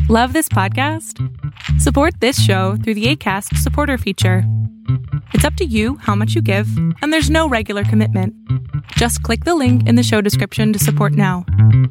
Love this podcast? Support this show through the Acast supporter feature. It's up to you how much you give, and there's no regular commitment. Just click the link in the show description to support now.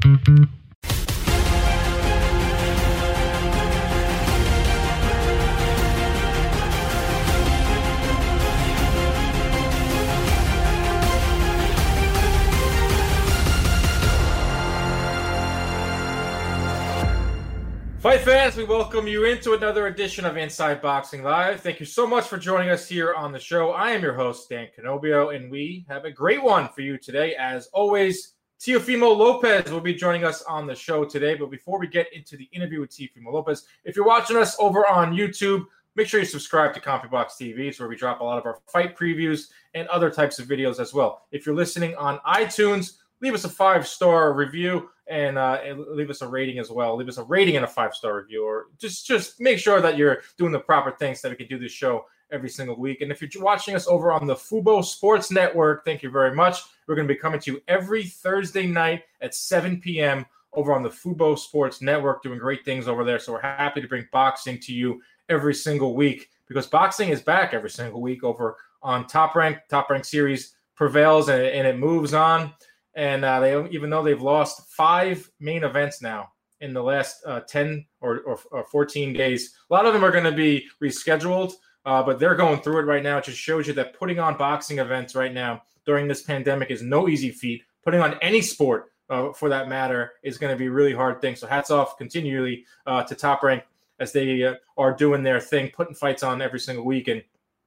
Fight fans, we welcome you into another edition of Inside Boxing Live. Thank you so much for joining us here on the show. I am your host, Dan Canobio, and we have a great one for you today. As always, Teofimo Lopez will be joining us on the show today. But before we get into the interview with Teofimo Lopez, if you're watching us over on YouTube, make sure you subscribe to CompuBox TV. It's where we drop a lot of our fight previews and other types of videos as well. If you're listening on iTunes, leave us a 5-star review and leave us a rating as well. Leave us a rating and a 5-star review, or just make sure that you're doing the proper things so that we can do this show every single week. And if you're watching us over on the Fubo Sports Network, thank you very much. We're going to be coming to you every Thursday night at 7 p.m. over on the Fubo Sports Network, doing great things over there. So we're happy to bring boxing to you every single week, because boxing is back every single week over on Top Rank. Top Rank series prevails and it moves on. And even though they've lost 5 main events now in the last 10 or 14 days, a lot of them are going to be rescheduled, but they're going through it right now. It just shows you that putting on boxing events right now during this pandemic is no easy feat. Putting on any sport, for that matter, is going to be a really hard thing. So hats off continually to Top Rank as they are doing their thing, putting fights on every single week. And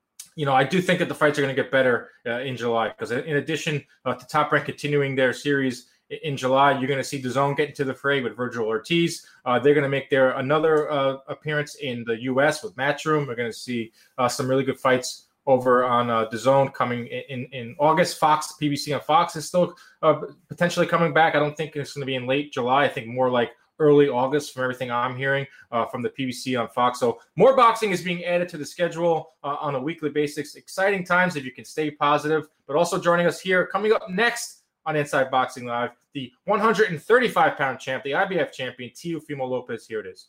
I do think that the fights are going to get better in July, because in addition to Top Rank continuing their series in July, you're going to see DAZN get into the fray with Virgil Ortiz. They're going to make another appearance in the U.S. with Matchroom. We're going to see some really good fights over on DAZN coming in August. PBC on Fox is still potentially coming back. I don't think it's going to be in late July. I think more like early August from everything I'm hearing from the PBC on Fox. So more boxing is being added to the schedule on a weekly basis. Exciting times if you can stay positive. But also joining us here, coming up next on Inside Boxing Live, the 135-pound champ, the IBF champion, Teofimo Lopez. Here it is.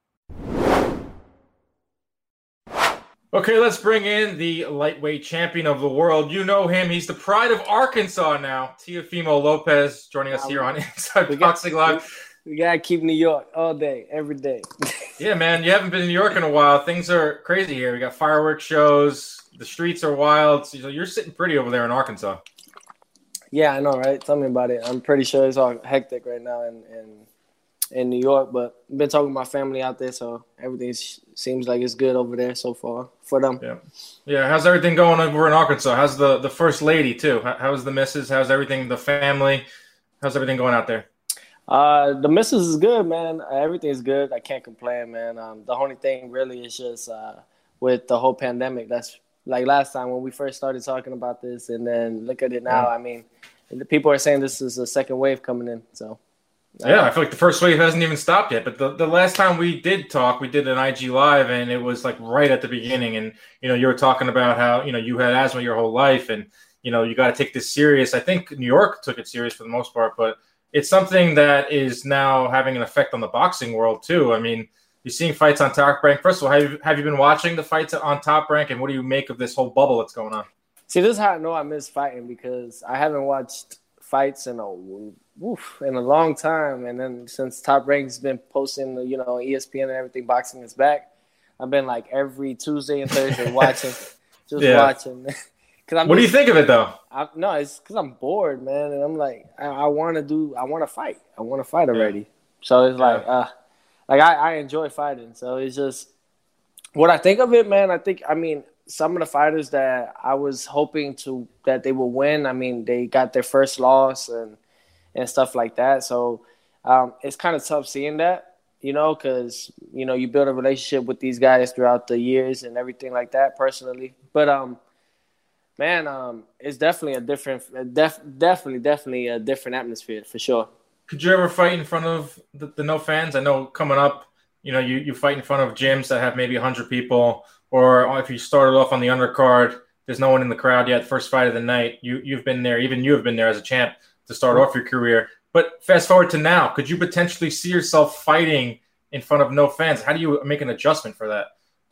Okay, let's bring in the lightweight champion of the world. You know him. He's the pride of Arkansas now. Teofimo Lopez joining us here on Inside Boxing Live. We got to keep New York all day, every day. Yeah, man. You haven't been in New York in a while. Things are crazy here. We got fireworks shows. The streets are wild. So you're sitting pretty over there in Arkansas. Yeah, I know, right? Tell me about it. I'm pretty sure it's all hectic right now in New York. But I've been talking to my family out there, so everything seems like it's good over there so far for them. Yeah. How's everything going over in Arkansas? How's the first lady, too? How's the missus? How's everything, the family? How's everything going out there? The missus is good, man. Everything's good. I can't complain, man. The only thing really is just with the whole pandemic. That's like last time when we first started talking about this, and then look at it now. Yeah. I mean, the people are saying this is a second wave coming in. So I feel like the first wave hasn't even stopped yet. But the last time we did talk, we did an IG Live, and it was like right at the beginning. And you were talking about how you had asthma your whole life, and you got to take this serious. I think New York took it serious for the most part, but it's something that is now having an effect on the boxing world, too. I mean, you're seeing fights on Top Rank. First of all, have you been watching the fights on Top Rank, and what do you make of this whole bubble that's going on? See, this is how I know I miss fighting, because I haven't watched fights in a long time. And then since Top Rank's been posting, ESPN and everything, boxing is back, I've been like every Tuesday and Thursday watching, watching. What do you think of it, though? No, it's because I'm bored, man, and I'm like, I want to fight. I want to fight already. Yeah. So it's like I enjoy fighting. So it's just what I think of it, man. I mean, some of the fighters that I was hoping that they will win. I mean, they got their first loss and stuff like that. So it's kind of tough seeing that, because you build a relationship with these guys throughout the years and everything like that. Personally, but man, it's definitely a different, definitely a different atmosphere for sure. Could you ever fight in front of the no fans? I know coming up, you fight in front of gyms that have maybe 100 people, or if you started off on the undercard, there's no one in the crowd yet. First fight of the night, you've been there. Even you have been there as a champ to start off your career. But fast forward to now, could you potentially see yourself fighting in front of no fans. How do you make an adjustment for that?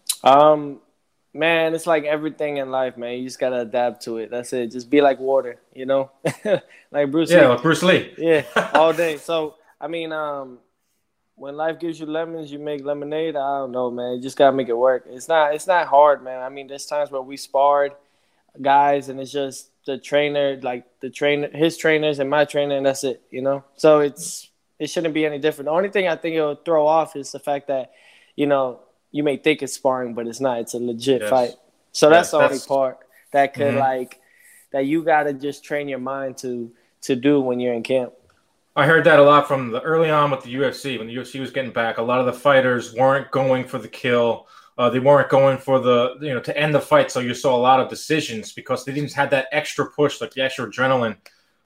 Man, it's like everything in life, man. You just gotta adapt to it. That's it. Just be like water, you know, like Bruce Lee. Yeah, like Bruce Lee. Yeah, all day. So I mean, when life gives you lemons, you make lemonade. I don't know, man. You just gotta make it work. It's not hard, man. I mean, there's times where we sparred guys, and it's just the trainer, his trainers and my trainer, and that's it, you know. So it shouldn't be any different. The only thing I think it'll throw off is the fact that, you know, you may think it's sparring, but it's not. It's a legit fight. So that's the only part that could that you gotta just train your mind to do when you're in camp. I heard that a lot from the early on with the UFC. When the UFC was getting back, a lot of the fighters weren't going for the kill. They weren't going for to end the fight. So you saw a lot of decisions because they didn't have that extra push, like the extra adrenaline,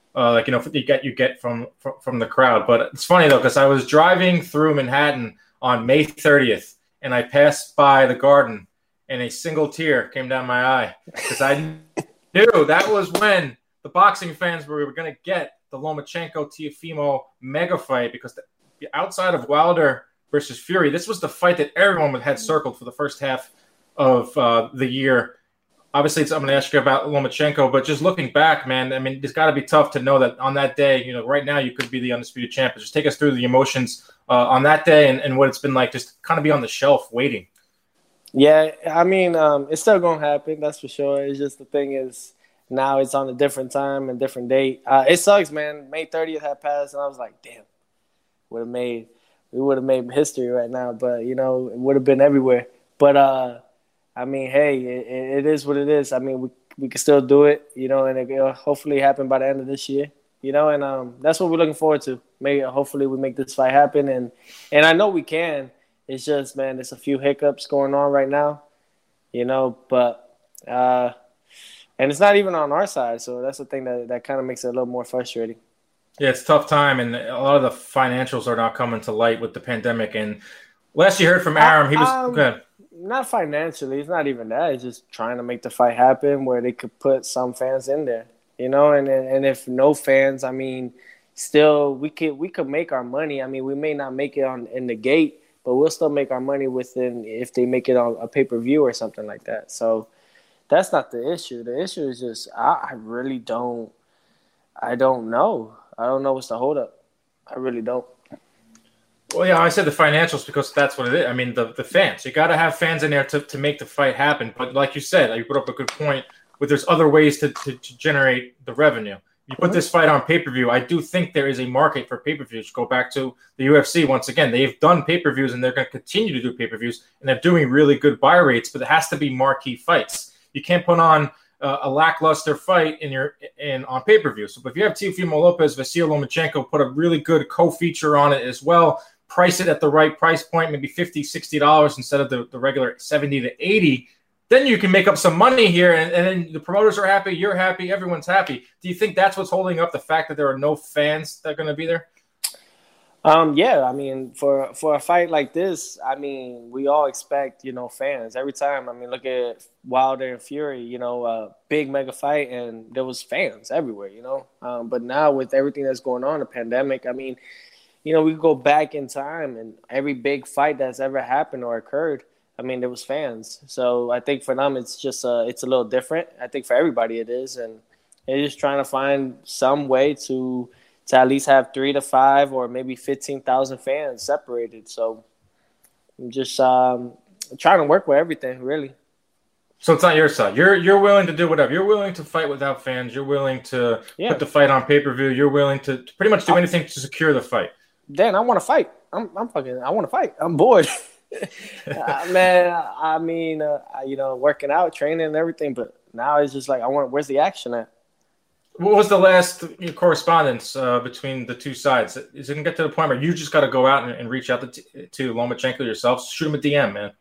you get from the crowd. But it's funny though, because I was driving through Manhattan on May 30th, and I passed by the Garden, and a single tear came down my eye because I knew that was when the boxing fans were going to get the Lomachenko-Teofimo mega fight, because outside of Wilder versus Fury, this was the fight that everyone had circled for the first half of the year. Obviously, I'm going to ask you about Lomachenko, but just looking back, man, I mean, it's got to be tough to know that on that day, you know, right now you could be the undisputed champion. Just take us through the emotions on that day and what it's been like just kind of be on the shelf waiting. Yeah, I mean, it's still going to happen, that's for sure. It's just the thing is, now it's on a different time and different date. It sucks, man. May 30th had passed, and I was like, damn, we would have made history right now. But, you know, it would have been everywhere. But, I mean, hey, it is what it is. I mean, we can still do it, you know, and it'll hopefully happen by the end of this year, you know, and that's what we're looking forward to. Hopefully we make this fight happen, and I know we can. It's just, man, there's a few hiccups going on right now, you know, but and it's not even on our side, so that's the thing that kind of makes it a little more frustrating. Yeah, it's a tough time, and a lot of the financials are not coming to light with the pandemic. And last you heard from Arum, he was good. Not financially. It's not even that. It's just trying to make the fight happen where they could put some fans in there, you know. And if no fans, I mean, still we could make our money. I mean, we may not make it in the gate, but we'll still make our money within if they make it on a pay-per-view or something like that. So that's not the issue. The issue is just I really don't. I don't know. I don't know what's the holdup. I really don't. Well, yeah, I said the financials because that's what it is. I mean, the fans. You got to have fans in there to make the fight happen. But like you said, you put up a good point. But there's other ways to generate the revenue. You put this fight on pay-per-view. I do think there is a market for pay-per-views. Go back to the UFC once again. They've done pay-per-views, and they're going to continue to do pay-per-views, and they're doing really good buy rates. But it has to be marquee fights. You can't put on a lackluster fight on pay-per-view. So if you have Teofimo Lopez, Vasyl Lomachenko, put a really good co-feature on it as well. Price it at the right price point, maybe $50, $60 instead of the regular $70 to $80. Then you can make up some money here, and then the promoters are happy, you're happy, everyone's happy. Do you think that's what's holding up the fact that there are no fans that are going to be there? Yeah, I mean, for a fight like this, I mean, we all expect, you know, fans every time. I mean, look at Wilder and Fury, you know, big mega fight, and there was fans everywhere, you know. But now with everything that's going on, the pandemic, I mean, you know, we go back in time, and every big fight that's ever happened or occurred, I mean, there was fans. So I think for them, it's just it's a little different. I think for everybody it is, and they're just trying to find some way to at least have 3 to 5 or maybe 15,000 fans separated. So I'm just trying to work with everything, really. So it's not your side. You're willing to do whatever. You're willing to fight without fans. You're willing to put the fight on pay-per-view. You're willing to pretty much do anything to secure the fight. Dan, I want to fight. I want to fight. I'm bored. Man, I mean, you know, working out, training and everything, but now it's just like, where's the action at? What was the last correspondence between the two sides? Is it going to get to the point where you just got to go out and reach out to Lomachenko yourself? Shoot him a DM, man.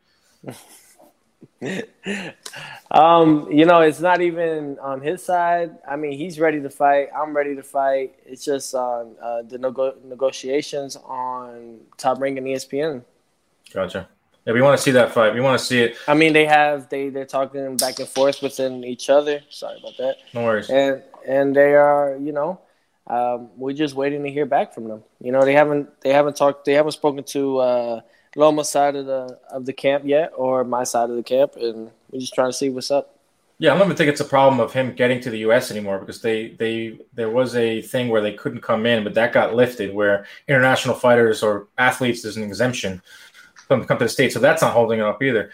You know, it's not even on his side. I mean, he's ready to fight. I'm ready to fight. It's just on the negotiations on Top Rank and ESPN. Gotcha. Yeah, we want to see that fight. We want to see it. I mean, they're talking back and forth within each other. Sorry about that. No worries. And they are, you know, we're just waiting to hear back from them. You know, they haven't talked. They haven't spoken to Loma's side of the camp yet, or my side of the camp, and we're just trying to see what's up. Yeah, I don't even think it's a problem of him getting to the U.S. anymore because there was a thing where they couldn't come in, but that got lifted where international fighters or athletes, there's an exemption from come to the States, so that's not holding it up either.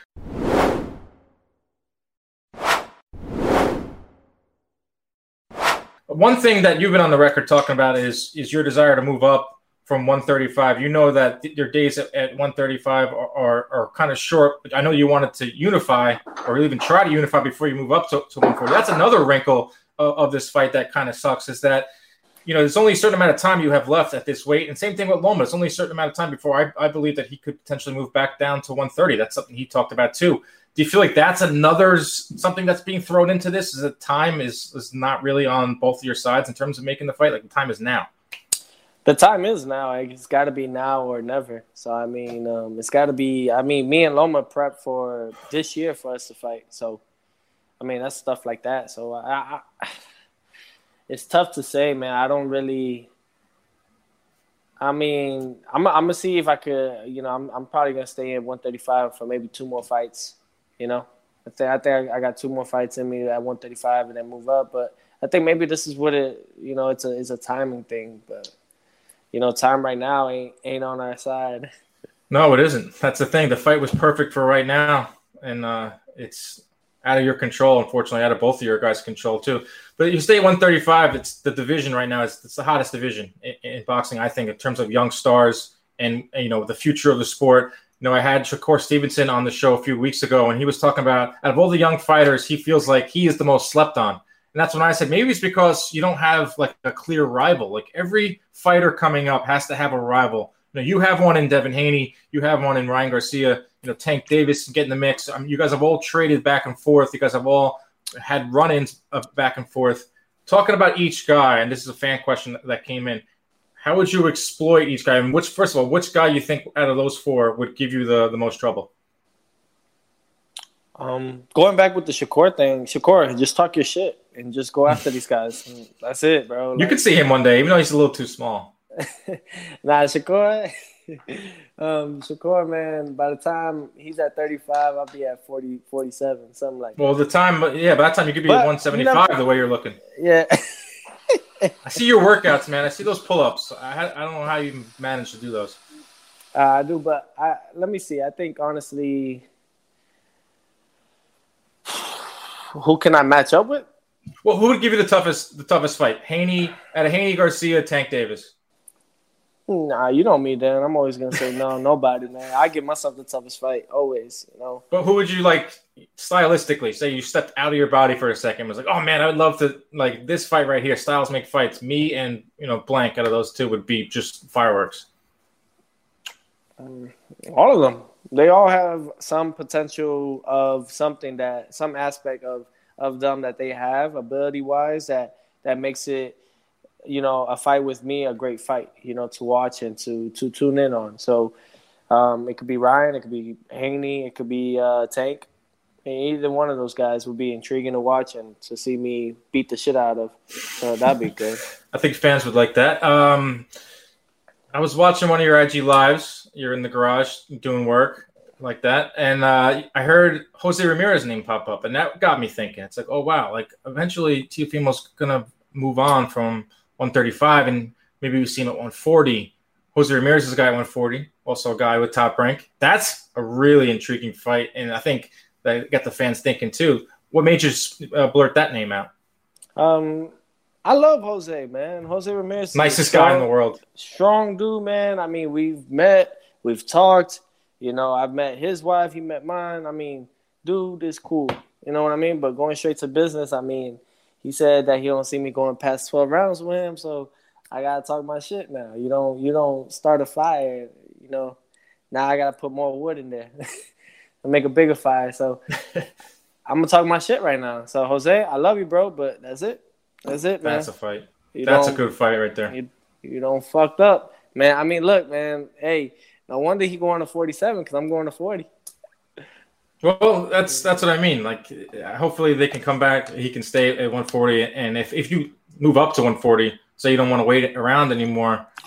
One thing that you've been on the record talking about is your desire to move up from 135. You know that your days at 135 are kind of short. I know you wanted to unify or even try to unify before you move up to 140. That's another wrinkle of this fight that kind of sucks is that, there's only a certain amount of time you have left at this weight. And same thing with Loma. It's only a certain amount of time before I believe that he could potentially move back down to 130. That's something he talked about too. Do you feel like that's something that's being thrown into this? Is that time is not really on both of your sides in terms of making the fight? Like the time is now. The time is now. It's got to be now or never. So, I mean, it's got to be – me and Loma prepped for this year for us to fight. So, I mean, that's stuff like that. So, I it's tough to say, man. I don't really – I'm going to see if I could – I'm probably going to stay in 135 for maybe 2 more fights, I think I got 2 more fights in me at 135 and then move up. But I think maybe this is what it – it's a timing thing, but – time right now ain't on our side. No, it isn't. That's the thing. The fight was perfect for right now, and it's out of your control, unfortunately, out of both of your guys' control, too. But you stay at 135, it's the division right now. It's the hottest division in boxing, I think, in terms of young stars and the future of the sport. I had Shakur Stevenson on the show a few weeks ago, and he was talking about, out of all the young fighters, he feels like he is the most slept on. And that's when I said, maybe it's because you don't have like a clear rival. Like every fighter coming up has to have a rival. You have one in Devin Haney. You have one in Ryan Garcia. Tank Davis get in the mix. You guys have all traded back and forth. You guys have all had run-ins back and forth. Talking about each guy, and this is a fan question that came in, how would you exploit each guy? And first of all, which guy you think out of those 4 would give you the most trouble? Going back with the Shakur thing, Shakur, just talk your shit and just go after these guys. And that's it, bro. You could see him one day, even though he's a little too small. Shakur, man, by the time he's at 35, I'll be at 40, 47, something like that. Well, by that time you could be at 175 the way you're looking. Yeah. I see your workouts, man. I see those pull-ups. I don't know how you manage to do those. I do, but let me see. I think, honestly, who can I match up with? Well, who would give you the toughest fight? Haney Garcia, Tank Davis. Nah, you know me, Dan. I'm always gonna say no, nobody, man. I give myself the toughest fight, always. But who would you like stylistically? Say you stepped out of your body for a second, was like, oh man, I would love to like this fight right here. Styles make fights. Me and blank out of those 2 would be just fireworks. All of them. They all have some potential of something some aspect of them that they have ability-wise that makes it, a fight with me a great fight, to watch and to tune in on. So it could be Ryan, it could be Haney, it could be Tank. Either one of those guys would be intriguing to watch and to see me beat the shit out of. So that'd be good. I think fans would like that. I was watching one of your IG lives. You're in the garage doing work like that. And I heard Jose Ramirez's name pop up, and that got me thinking. It's like, oh, wow, like eventually Teofimo's going to move on from 135, and maybe we see him at 140. Jose Ramirez is a guy at 140, also a guy with Top Rank. That's a really intriguing fight, and I think that got the fans thinking too. What made you blurt that name out? I love Jose, man. Jose Ramirez. Nicest guy in the world. Strong dude, man. I mean, we've met, we've talked. I've met his wife. He met mine. I mean, dude is cool. You know what I mean? But going straight to business, I mean, he said that he don't see me going past 12 rounds with him. So I got to talk my shit now. You don't start a fire, Now I got to put more wood in there and make a bigger fire. So I'm going to talk my shit right now. So, Jose, I love you, bro, but that's it. That's it, man. That's a fight. That's a good fight right there. You don't fucked up, man. I mean, look, man. Hey, no wonder he going to 47 because I'm going to 40. Well, that's what I mean. Like, hopefully they can come back. He can stay at 140, and if you move up to 140, so you don't want to wait around anymore,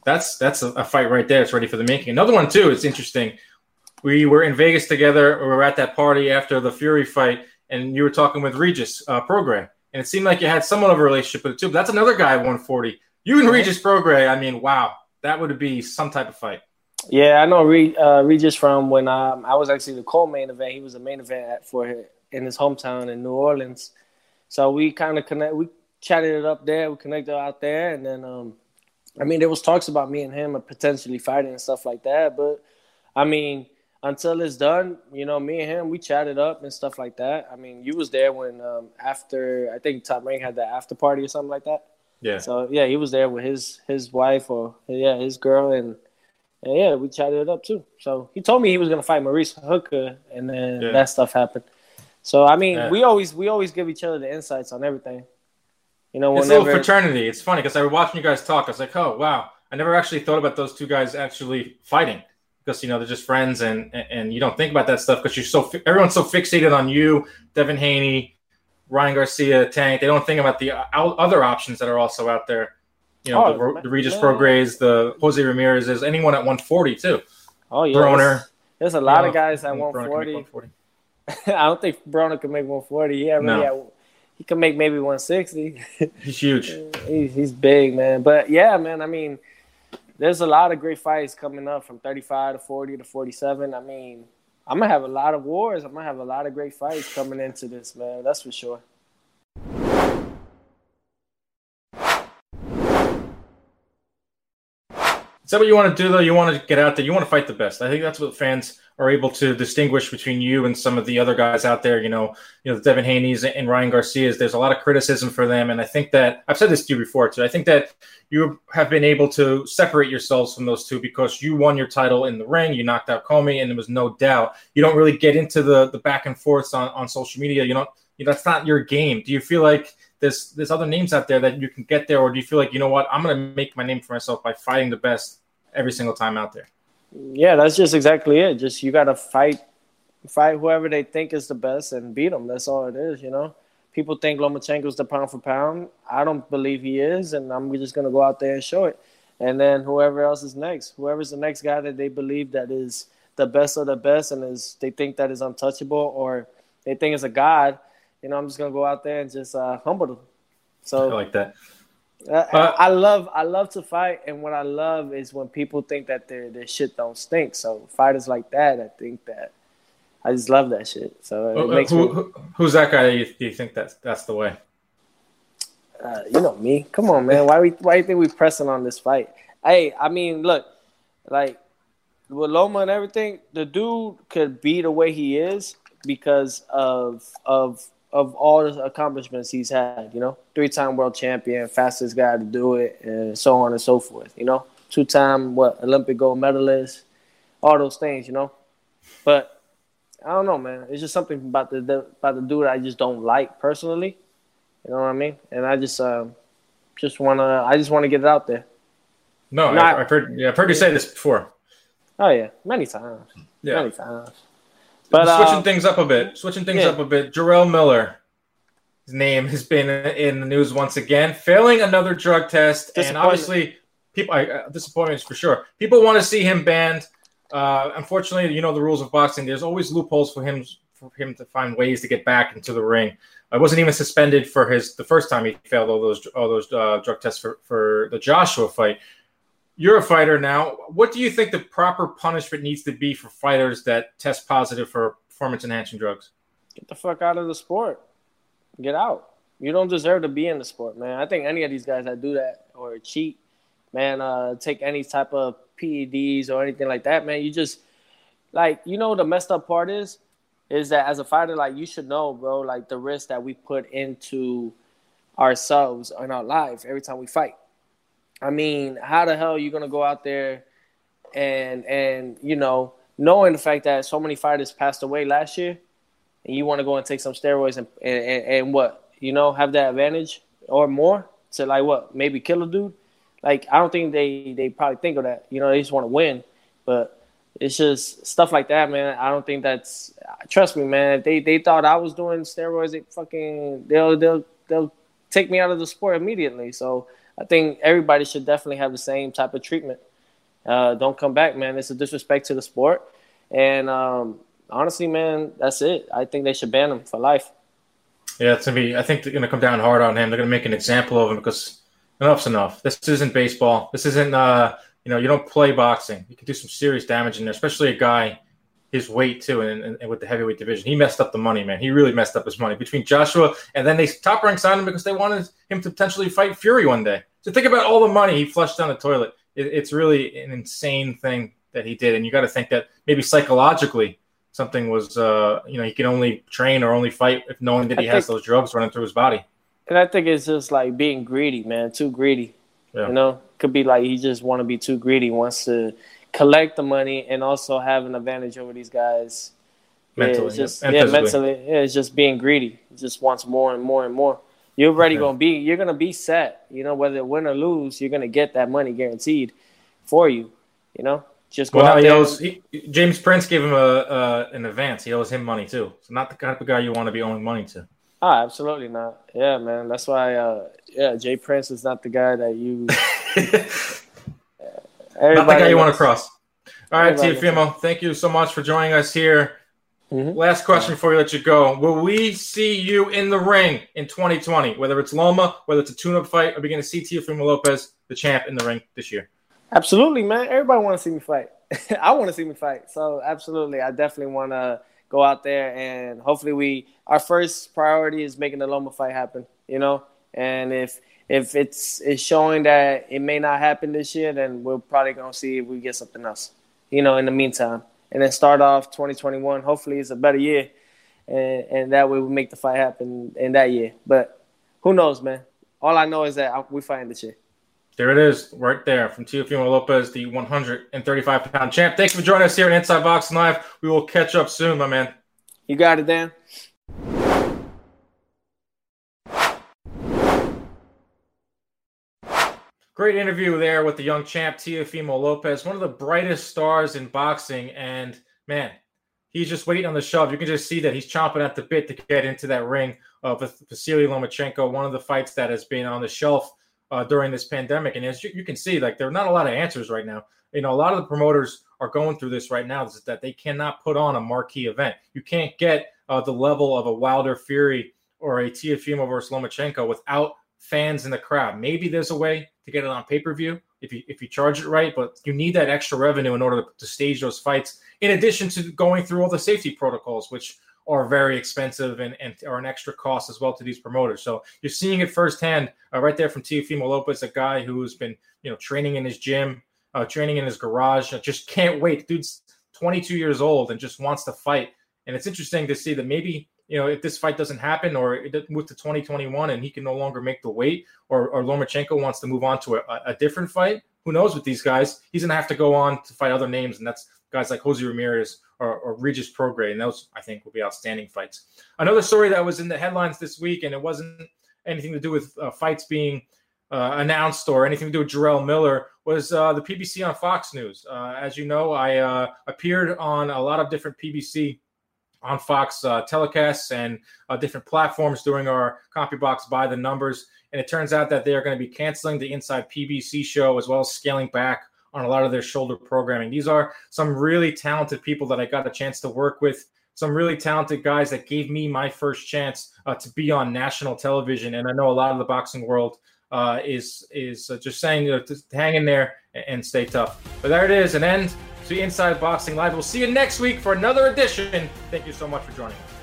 that's a fight right there. It's ready for the making. Another one too. It's interesting. We were in Vegas together. We were at that party after the Fury fight, and you were talking with Regis Prograis, and it seemed like you had somewhat of a relationship with it too. But that's another guy at 140. You and Regis Prograis. I mean, wow, that would be some type of fight. Yeah, I know Regis from when I was actually the co-main event. He was the main event in his hometown in New Orleans. So we kind of we chatted it up there. We connected out there, and then I mean, there was talks about me and him potentially fighting and stuff like that. But I mean, until it's done, you know, me and him, we chatted up and stuff like that. I mean, you was there when after, I think Top Rank had the after party or something like that. Yeah. So, yeah, he was there with his wife or, his girl. And yeah, we chatted it up too. So he told me he was going to fight Maurice Hooker, and then that stuff happened. So, I mean, we always give each other the insights on everything. You know, it's a little fraternity. It's funny because I was watching you guys talk. I was like, oh, wow. I never actually thought about those two guys actually fighting. Because, you know, they're just friends, and you don't think about that stuff because everyone's so fixated on you, Devin Haney, Ryan Garcia, Tank. They don't think about the other options that are also out there. You know, the Regis Prograis, the Jose Ramirez, there's anyone at 140 too. Oh yeah, Broner. There's a lot of guys at 140. I don't think Broner can make 140. He can make maybe 160. He's huge. He's big, man. But yeah, man. I mean, there's a lot of great fights coming up from 35 to 40 to 47. I mean, I'm going to have a lot of wars. I'm going to have a lot of great fights coming into this, man. That's for sure. Is that what you want to do, though? You want to get out there. You want to fight the best. I think that's what fans are able to distinguish between you and some of the other guys out there. You know, the Devin Haney's and Ryan Garcia's. There's a lot of criticism for them, and I think that I've said this to you before too. I think that you have been able to separate yourselves from those two because you won your title in the ring. You knocked out Comey, and there was no doubt. You don't really get into the back and forths on social media. You don't. That's not your game. Do you feel like there's other names out there that you can get there, or do you feel like, you know what, I'm going to make my name for myself by fighting the best every single time out there? Yeah, that's just exactly it. Just you got to fight whoever they think is the best and beat them. That's all it is, you know. People think Lomachenko's the pound for pound. I don't believe he is, and I'm just going to go out there and show it. And then whoever else is next, whoever's the next guy that they believe that is the best of the best and they think that is untouchable or they think is a god, you know, I'm just going to go out there and just humble them. So I like that. I love to fight, and what I love is when people think that their shit don't stink. So fighters like that, I just love that shit. So it makes who's that guy? Do you think that's the way? You know me. Come on, man. Why do you think we pressing on this fight? Hey, I mean, look, like with Loma and everything, the dude could be the way he is because of all the accomplishments he's had, you know, 3-time world champion, fastest guy to do it, and so on and so forth, you know, 2-time Olympic gold medalist, all those things, you know. But I don't know, man. It's just something about the dude I just don't like personally. You know what I mean? And I just want to get it out there. No, I've heard you say this before. Oh yeah, many times. Yeah. Many times. But switching things up a bit. Jarrell Miller, his name has been in the news once again, failing another drug test, and obviously, disappointments for sure. People want to see him banned. Unfortunately, you know the rules of boxing. There's always loopholes for him to find ways to get back into the ring. I wasn't even suspended for the first time he failed all those drug tests for the Joshua fight. You're a fighter now. What do you think the proper punishment needs to be for fighters that test positive for performance-enhancing drugs? Get the fuck out of the sport. Get out. You don't deserve to be in the sport, man. I think any of these guys that do that or cheat, man, take any type of PEDs or anything like that, man, you just, like, you know, the messed up part is that as a fighter, like, you should know, bro, like, the risk that we put into ourselves in our life every time we fight. I mean, how the hell are you going to go out there and you know, knowing the fact that so many fighters passed away last year and you want to go and take some steroids and what, you know, have that advantage or more to, like, what, maybe kill a dude? Like, I don't think they probably think of that. You know, they just want to win. But it's just stuff like that, man. I don't think that's – trust me, man. If they thought I was doing steroids, they'll take me out of the sport immediately. So – I think everybody should definitely have the same type of treatment. Don't come back, man. It's a disrespect to the sport. And honestly, man, that's it. I think they should ban him for life. Yeah, it's going to be – I think they're going to come down hard on him. They're going to make an example of him because enough's enough. This isn't baseball. This isn't you don't play boxing. You can do some serious damage in there, especially a guy his weight too and with the heavyweight division. He messed up the money, man. He really messed up his money. Between Joshua and then they Top Rank signed him because they wanted him to potentially fight Fury one day. So think about all the money he flushed down the toilet. It's really an insane thing that he did. And you got to think that maybe psychologically something was, he can only train or only fight if knowing that he has those drugs running through his body. And I think it's just like being greedy, man, too greedy. Yeah. Could be like he just want to be too greedy, wants to collect the money and also have an advantage over these guys. Mentally, mentally. Yeah, it's just being greedy. He just wants more and more and more. You're already you're gonna be set. Whether win or lose, you're gonna get that money guaranteed for you. Just go out there. James Prince gave him an advance. He owes him money too. So not the kind of guy you want to be owing money to. Oh, absolutely not. Yeah, man. That's why. Jay Prince is not the guy that you. Not the guy you want to cross. All right, Teofimo, thank you so much for joining us here. Mm-hmm. Last question before we let you go. Will we see you in the ring in 2020, whether it's Loma, whether it's a tune-up fight, or are we going to see Teofimo Lopez, the champ, in the ring this year? Absolutely, man. Everybody want to see me fight. I want to see me fight. So, absolutely, I definitely want to go out there and hopefully our first priority is making the Loma fight happen, And if it's showing that it may not happen this year, then we're probably going to see if we get something else, in the meantime. And then start off 2021. Hopefully it's a better year. And that way we make the fight happen in that year. But who knows, man? All I know is that we fighting this year. There it is, right there from Teofimo Lopez, the 135-pound champ. Thanks for joining us here at Inside Boxing Live. We will catch up soon, my man. You got it, Dan. Great interview there with the young champ, Teofimo Lopez, one of the brightest stars in boxing. And, man, he's just waiting on the shove. You can just see that he's chomping at the bit to get into that ring with Vasily Lomachenko, one of the fights that has been on the shelf during this pandemic. And as you can see, there are not a lot of answers right now. A lot of the promoters are going through this right now, is that they cannot put on a marquee event. You can't get the level of a Wilder Fury or a Teofimo versus Lomachenko without fans in the crowd. Maybe there's a way to get it on pay-per-view if you charge it right, but you need that extra revenue in order to stage those fights, in addition to going through all the safety protocols, which are very expensive and are an extra cost as well to these promoters. So you're seeing it firsthand right there from Teofimo Lopez, a guy who's been training in his gym, training in his garage. I just can't wait. Dude's 22 years old and just wants to fight. And it's interesting to see that maybe if this fight doesn't happen or it doesn't move to 2021 and he can no longer make the weight or Lomachenko wants to move on to a different fight, who knows with these guys? He's going to have to go on to fight other names, and that's guys like Jose Ramirez or Regis Prograis, and those, I think, will be outstanding fights. Another story that was in the headlines this week, and it wasn't anything to do with fights being announced or anything to do with Jarrell Miller, was the PBC on Fox News. As you know, I appeared on a lot of different PBC on Fox telecasts and different platforms during our CompuBox by the numbers. And it turns out that they are going to be canceling the Inside PBC show as well as scaling back on a lot of their shoulder programming. These are some really talented people that I got a chance to work with, some really talented guys that gave me my first chance to be on national television. And I know a lot of the boxing world is just saying to hang in there and stay tough. But there it is, an end to Inside Boxing Live. We'll see you next week for another edition. Thank you so much for joining us.